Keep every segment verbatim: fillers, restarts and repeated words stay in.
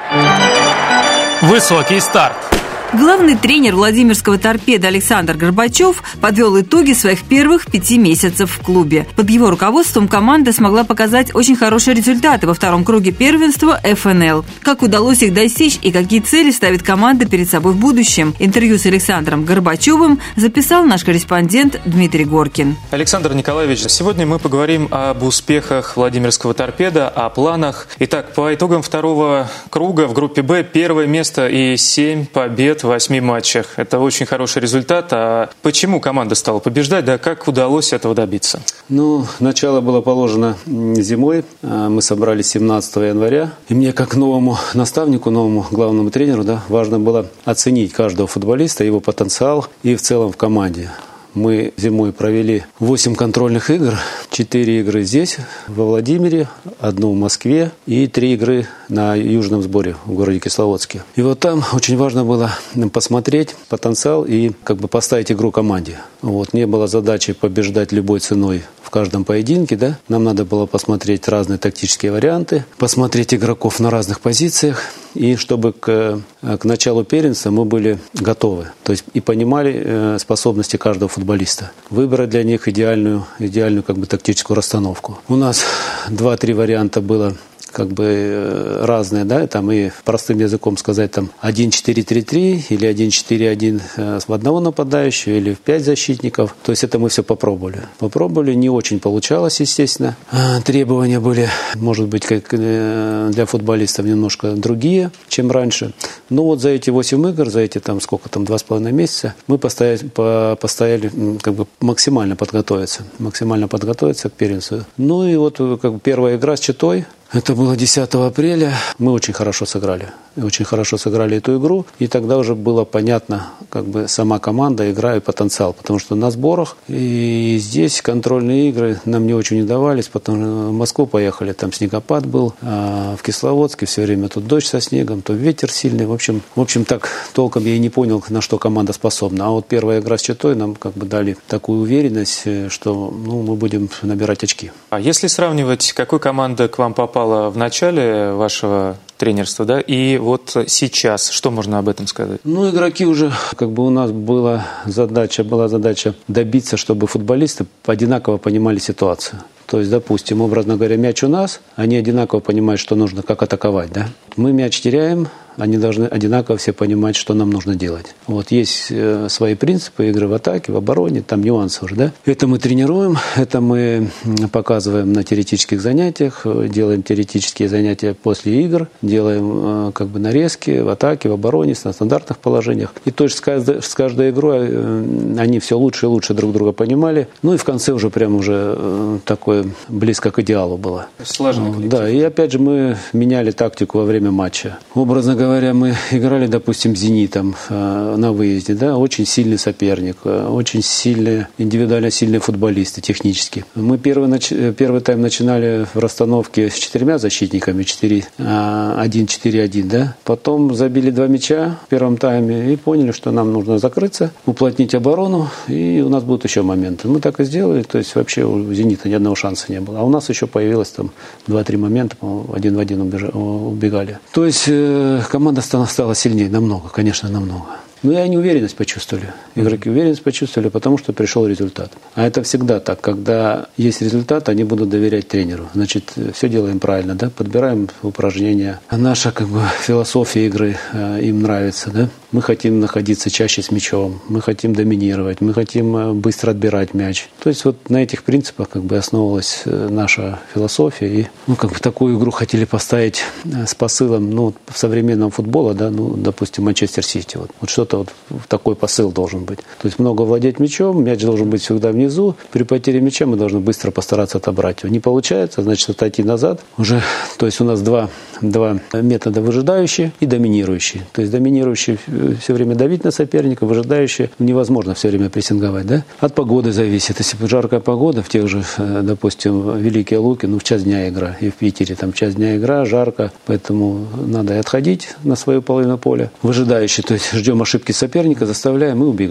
Высокий старт. Главный тренер Владимирского «Торпедо» Александр Горбачев подвел итоги своих первых пяти месяцев в клубе. Под его руководством команда смогла показать очень хорошие результаты во втором круге первенства эф эн эл. Как удалось их достичь и какие цели ставит команда перед собой в будущем? Интервью с Александром Горбачевым записал наш корреспондент Дмитрий Горкин. Александр Николаевич, сегодня мы поговорим об успехах Владимирского «Торпедо», о планах. Итак, по итогам второго круга в группе «Б» первое место и семь побед в восьми матчах. Это очень хороший результат. А почему команда стала побеждать? Да как удалось этого добиться? Ну, начало было положено зимой. Мы собрались семнадцатого января. И мне, как новому наставнику, новому главному тренеру, да, важно было оценить каждого футболиста, его потенциал и в целом в команде. Мы зимой провели восемь контрольных игр, четыре игры здесь, во Владимире, одну в Москве и три игры на южном сборе в городе Кисловодске. И вот там очень важно было посмотреть потенциал и как бы поставить игру команде. Вот. Не было задачи побеждать любой ценой в каждом поединке, да. Нам надо было посмотреть разные тактические варианты, посмотреть игроков на разных позициях, и чтобы к, к началу первенства мы были готовы. То есть и понимали способности каждого футболиста. Выбрать для них идеальную, идеальную как бы тактическую расстановку. У нас два-три варианта было как бы разные, да, там и простым языком сказать там один четыре три три или один четыре один в одного нападающего или в пять защитников. То есть это мы все попробовали. Попробовали, не очень получалось, естественно. Требования были, может быть, как для футболистов немножко другие, чем раньше. Но вот за эти восемь игр, за эти там сколько там, два с половиной месяца, мы постояли, постояли как бы максимально подготовиться, максимально подготовиться к первенству. Ну и вот как бы первая игра с Читой. Это было десятого апреля. Мы очень хорошо сыграли. Очень хорошо сыграли эту игру. И тогда уже было понятно, как бы сама команда, игра и потенциал. Потому что на сборах и здесь контрольные игры нам не очень не давались. Потому что в Москву поехали, там снегопад был. А в Кисловодске все время тут дождь со снегом, то ветер сильный. В общем, в общем, так толком я и не понял, на что команда способна. А вот первая игра с Читой нам как бы дали такую уверенность, что ну, мы будем набирать очки. А если сравнивать, какой команда к вам попала в начале вашего тренерства, да, и вот сейчас, что можно об этом сказать? Ну, игроки уже, как бы у нас была задача, была задача добиться, чтобы футболисты одинаково понимали ситуацию. То есть, допустим, образно говоря, мяч у нас, они одинаково понимают, что нужно, как атаковать, да. Мы мяч теряем, они должны одинаково все понимать, что нам нужно делать. Вот есть э, свои принципы игры в атаке, в обороне, там нюансы уже, да. Это мы тренируем, это мы показываем на теоретических занятиях, делаем теоретические занятия после игр, делаем э, как бы нарезки в атаке, в обороне, на стандартных положениях. И то есть с каждой, с каждой игрой э, они все лучше и лучше друг друга понимали. Ну и в конце уже прям уже э, такое близко к идеалу было. Сложный коллектив. Да, и опять же мы меняли тактику во время матча. Образно говоря, мы играли, допустим, с «Зенитом» э, на выезде, да, очень сильный соперник, э, очень сильные, индивидуально сильные футболисты технически. Мы первый, нач... первый тайм начинали в расстановке с четырьмя защитниками, четыре один четыре один, да. Потом забили два мяча в первом тайме и поняли, что нам нужно закрыться, уплотнить оборону, и у нас будут еще моменты. Мы так и сделали, то есть вообще у «Зенита» ни одного шанса не было. А у нас еще появилось там два-три момента, один в один убегали. То есть э, команда стала, стала сильнее намного, конечно, намного. Ну и они уверенность почувствовали. Игроки уверенность почувствовали, потому что пришел результат. А это всегда так. Когда есть результат, они будут доверять тренеру. Значит, все делаем правильно, да? Подбираем упражнения. Наша как бы философия игры э, им нравится, да? Мы хотим находиться чаще с мячом, мы хотим доминировать, мы хотим быстро отбирать мяч. То есть вот на этих принципах как бы основывалась наша философия. И ну, как бы такую игру хотели поставить с посылом ну, современного футбола, да? Ну, допустим, Манчестер Сити. Вот, вот что вот такой посыл должен быть. То есть много владеть мячом, мяч должен быть всегда внизу. При потере мяча мы должны быстро постараться отобрать его. Не получается, значит, отойти назад. Уже, то есть у нас два, два метода: выжидающий и доминирующий. То есть доминирующий все время давить на соперника, выжидающий невозможно все время прессинговать. Да? От погоды зависит. Если жаркая погода, в тех же, допустим, Великие Луки, ну в час дня игра. И в Питере там в час дня игра, жарко, поэтому надо и отходить на свою половину поля. Выжидающий, то есть ждем ошибки соперника, заставляем и убегать.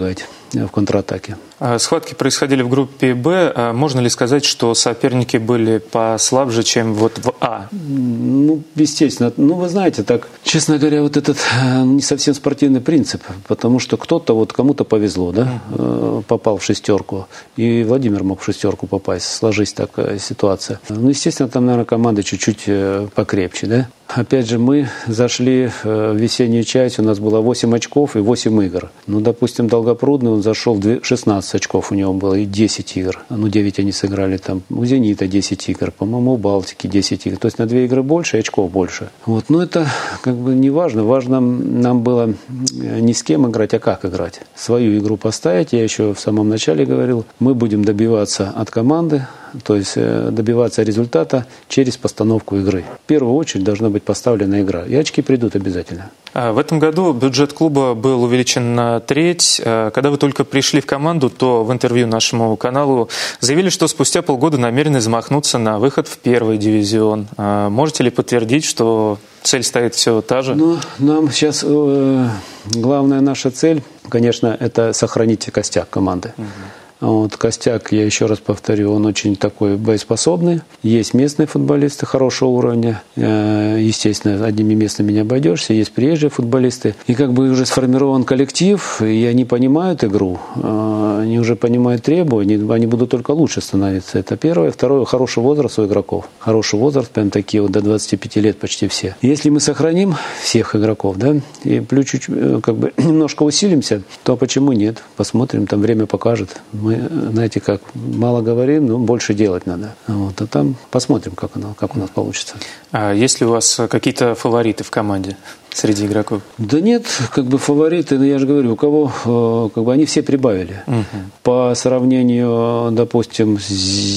в контратаке. Схватки происходили в группе «Б». Можно ли сказать, что соперники были послабже, чем вот в «А»? Ну, естественно. Ну, вы знаете, так, честно говоря, вот этот не совсем спортивный принцип, потому что кто-то, вот кому-то повезло, да, uh-huh. попал в шестерку, и Владимир мог в шестерку попасть, сложись такая ситуация. Ну, естественно, там, наверное, команда чуть-чуть покрепче, да. Опять же, мы зашли в весеннюю часть, у нас было восемь очков и восемь игр. Ну, допустим, Долгопрудный, он зашел в шестнадцать очков у него было и десять игр. Ну, девять они сыграли там. У «Зенита» десять игр, по-моему, у «Балтики» десять игр. То есть на две игры больше, очков больше. Вот. Но это как бы не важно. Важно нам было не с кем играть, а как играть. Свою игру поставить. Я еще в самом начале говорил, мы будем добиваться от команды, то есть добиваться результата через постановку игры. В первую очередь должна быть поставлена игра. И очки придут обязательно. В этом году бюджет клуба был увеличен на треть. Когда вы только пришли в команду, то в интервью нашему каналу заявили, что спустя полгода намерены замахнуться на выход в первый дивизион. Можете ли подтвердить, что цель стоит все та же? Ну, нам сейчас э, главная наша цель, конечно, это сохранить костяк команды. Угу. Вот, костяк, я еще раз повторю, он очень такой боеспособный. Есть местные футболисты хорошего уровня. Естественно, одними местными не обойдешься. Есть приезжие футболисты. И как бы уже сформирован коллектив, и они понимают игру, они уже понимают требования, они будут только лучше становиться. Это первое. Второе, хороший возраст у игроков. Хороший возраст, прям такие вот до двадцати пяти лет почти все. Если мы сохраним всех игроков, да, и плюс чуть-чуть, как бы немножко усилимся, то почему нет? Посмотрим, там время покажет. Мы, знаете, как мало говорим, но больше делать надо. Вот, а там посмотрим, как, оно, как у нас получится. А есть ли у вас какие-то фавориты в команде среди игроков? Да нет, как бы фавориты, я же говорю, у кого, как бы они все прибавили. Угу. По сравнению, допустим, с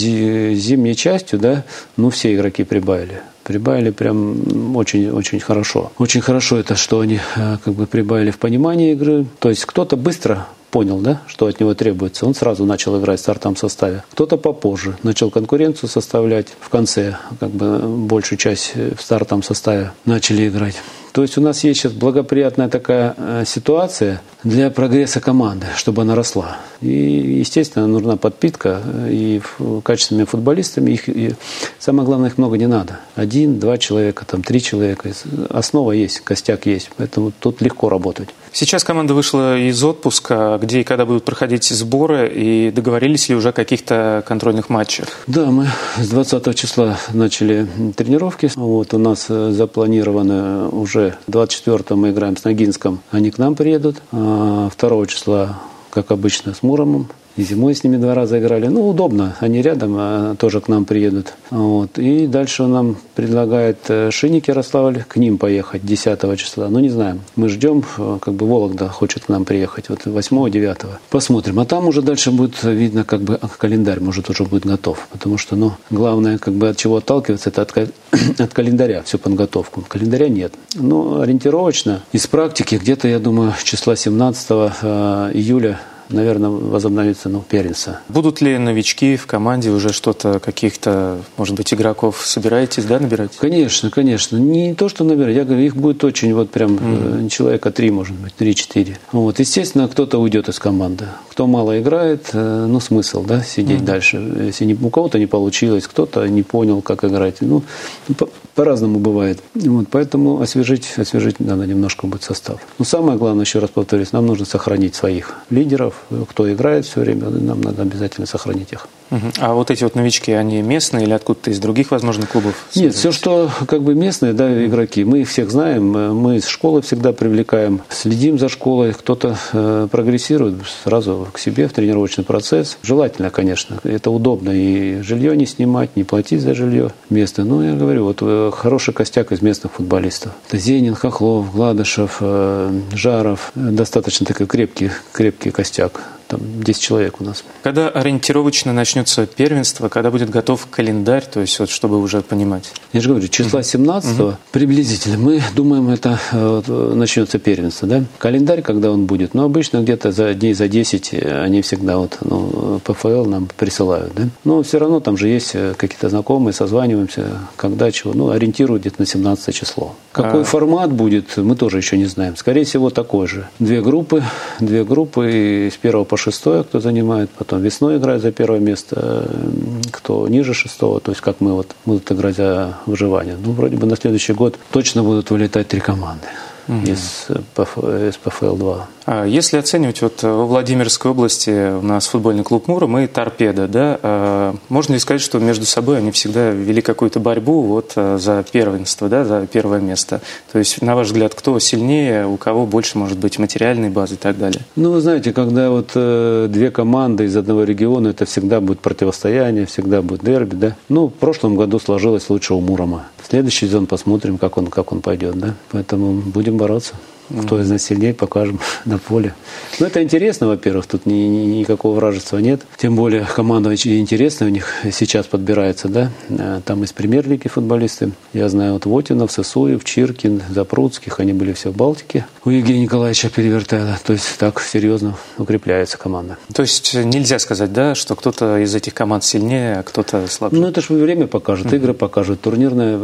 зимней частью, да, ну все игроки прибавили. Прибавили прям очень-очень хорошо. Очень хорошо это, что они как бы прибавили в понимании игры. То есть кто-то быстро понял, да, что от него требуется. Он сразу начал играть в стартовом составе. Кто-то попозже начал конкуренцию составлять. В конце как бы большую часть в стартовом составе начали играть. То есть у нас есть сейчас благоприятная такая ситуация для прогресса команды, чтобы она росла. И, естественно, нужна подпитка и качественными футболистами. Их, и самое главное, их много не надо. Один, два человека, там, три человека. Основа есть, костяк есть. Поэтому тут легко работать. Сейчас команда вышла из отпуска, где и когда будут проходить сборы, и договорились ли уже о каких-то контрольных матчах? Да, мы с двадцатого числа начали тренировки. Вот у нас запланировано уже двадцать четвёртого мы играем с Ногинском, они к нам приедут. А второго числа, как обычно, с Муромом. И зимой с ними два раза играли. Ну, удобно. Они рядом, а тоже к нам приедут. Вот. И дальше он нам предлагает Шинник Ярославль к ним поехать десятого числа. Ну, не знаем. Мы ждем, как бы Вологда хочет к нам приехать. Вот восьмого-девятого. Посмотрим. А там уже дальше будет видно, как бы календарь, может, уже будет готов. Потому что, ну, главное, как бы от чего отталкиваться, это от, от календаря, всю подготовку. Календаря нет. Но ориентировочно из практики где-то, я думаю, числа семнадцатого июля наверное, возобновится, ну, первенство. Будут ли новички в команде уже что-то, каких-то, может быть, игроков собираетесь, да, набирать? Конечно, конечно. Не то, что набирать, я говорю, их будет очень, вот прям, mm-hmm. человека три, может быть, три-четыре. Вот, естественно, кто-то уйдет из команды. Кто мало играет, ну, смысл, да, сидеть mm-hmm. дальше. Если не, у кого-то не получилось, кто-то не понял, как играть. Ну, по- по-разному бывает. Вот, поэтому освежить, освежить надо немножко будет состав. Но самое главное, еще раз повторюсь, нам нужно сохранить своих лидеров, кто играет все время, нам надо обязательно сохранить их. А вот эти вот новички, они местные или откуда-то из других, возможно, клубов? Нет, все, что как бы местные, да, игроки, мы их всех знаем, мы из школы всегда привлекаем, следим за школой, кто-то э, прогрессирует сразу к себе в тренировочный процесс. Желательно, конечно, это удобно и жилье не снимать, не платить за жилье местное. Но я говорю, вот э, хороший костяк из местных футболистов. Это Зенин, Хохлов, Гладышев, э, Жаров, достаточно такой крепкий, крепкий костяк. Там десять человек у нас. Когда ориентировочно начнется первенство, когда будет готов календарь, то есть вот чтобы уже понимать? Я же говорю, числа семнадцатого uh-huh. приблизительно. Мы думаем, это вот, начнется первенство, да? Календарь, когда он будет, но обычно где-то за дней за десять они всегда вот, ну, ПФЛ нам присылают, да? Но все равно там же есть какие-то знакомые, созваниваемся, когда чего, ну, ориентируют где-то на семнадцатое число. Какой а... формат будет, мы тоже еще не знаем. Скорее всего, такой же. Две группы, две группы, и с первого по шестое, кто занимает, потом весной играет за первое место, кто ниже шестого, то есть как мы вот будут играть за выживание. Ну, вроде бы на следующий год точно будут вылетать три команды. Угу. из, из пэ эф эл два. А если оценивать, вот во Владимирской области у нас футбольный клуб «Муром» и «Торпедо», да, можно ли сказать, что между собой они всегда вели какую-то борьбу вот за первенство, да, за первое место? То есть, на ваш взгляд, кто сильнее, у кого больше, может быть, материальной базы и так далее? Ну, вы знаете, когда вот э, две команды из одного региона, это всегда будет противостояние, всегда будет дерби, да. Ну, в прошлом году сложилось лучше у «Мурома». В следующий сезон посмотрим, как он, как он пойдет, да. Поэтому будем бороться. Кто из нас сильнее, покажем на поле. Ну, это интересно, во-первых, тут ни, ни, никакого вражества нет. Тем более команда очень интересная у них сейчас подбирается, да. Там из премьер-лиги футболисты. Я знаю вот Вотинов, Сысуев, Чиркин, Запруцких, они были все в Балтике. У Евгения Николаевича Перевертайла. То есть так серьезно укрепляется команда. То есть нельзя сказать, да, что кто-то из этих команд сильнее, а кто-то слабее? Ну, это же время покажет, mm-hmm. игры покажут, турнирное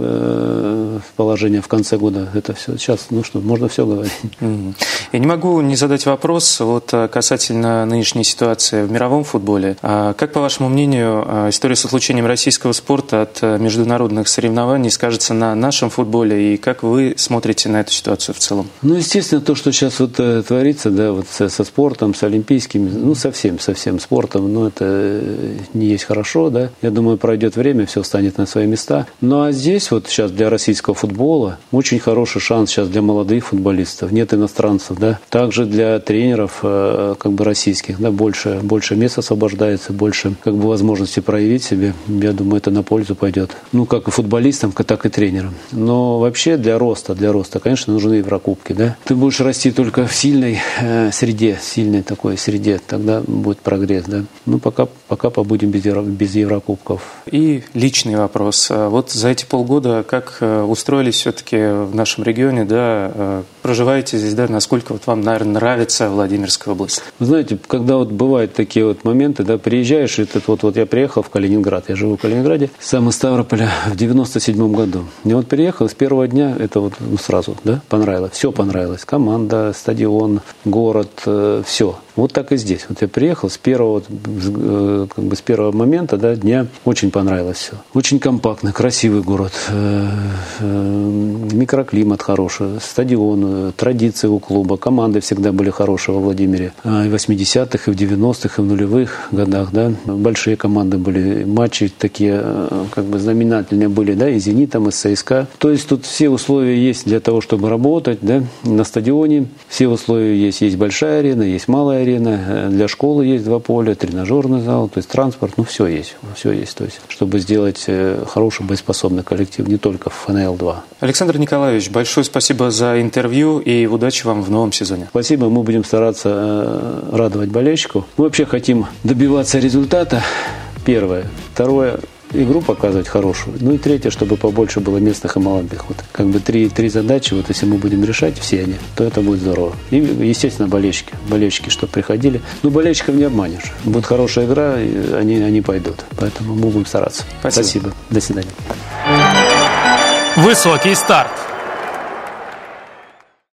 э, положение в конце года. Это все сейчас, ну что, можно все говорить. Я не могу не задать вопрос вот касательно нынешней ситуации в мировом футболе. Как, по вашему мнению, история с отлучением российского спорта от международных соревнований скажется на нашем футболе, и как вы смотрите на эту ситуацию в целом? Ну, естественно, то, что сейчас вот творится, да, вот со, со спортом, с олимпийскими, ну, совсем, совсем спортом, ну, это не есть хорошо, да. Я думаю, пройдет время, все встанет на свои места. Ну, а здесь вот сейчас для российского футбола очень хороший шанс сейчас для молодых футболистов. Нет иностранцев, да. Также для тренеров, как бы российских, да, больше, больше мест освобождается, больше, как бы, возможности проявить себя. Я думаю, это на пользу пойдет. Ну, как и футболистам, так и тренерам. Но вообще для роста, для роста, конечно, нужны Еврокубки, да. Ты будешь расти только в сильной э, среде, сильной такой среде, тогда будет прогресс, да. Ну, пока, пока побудем без, евро, без Еврокубков. И личный вопрос. Вот за эти полгода как устроились все-таки в нашем регионе, да, проживаете здесь, да, насколько вот вам, наверное, нравится Владимирская область? Вы знаете, когда вот бывают такие вот моменты, да, приезжаешь, этот вот, вот я приехал в Калининград, я живу в Калининграде, сам из Ставрополя в девяносто седьмом году. И вот приехал, с первого дня это вот, ну, сразу, да, понравилось, все понравилось, команда, стадион, город, э, все. Вот так и здесь. Вот я приехал с первого, э, как бы с первого момента, да, дня, очень понравилось все. Очень компактный, красивый город, э, э, микроклимат хороший, стадион, традиции у клуба, команды всегда были хорошие во Владимире. И в восьмидесятых, и в девяностых, и в нулевых годах, да, большие команды были, матчи такие, как бы, знаменательные были, да, и «Зенитом», и ЦСКА. То есть тут все условия есть для того, чтобы работать, да, на стадионе. Все условия есть. Есть большая арена, есть малая арена, для школы есть два поля, тренажерный зал, то есть транспорт, ну, все есть, все есть. То есть, чтобы сделать хороший боеспособный коллектив, не только в эн эл два. Александр Николаевич, большое спасибо за интервью и удачи вам в новом сезоне. Спасибо, мы будем стараться радовать болельщиков. Мы вообще хотим добиваться результата, первое. Второе, игру показывать хорошую. Ну и третье, чтобы побольше было местных и молодых. Вот как бы три, три задачи, вот если мы будем решать все они, то это будет здорово. И, естественно, болельщики. Болельщики, чтобы приходили. Ну, болельщиков не обманешь. Будет хорошая игра, они, они пойдут. Поэтому мы будем стараться. Спасибо. Спасибо. До свидания. Высокий старт.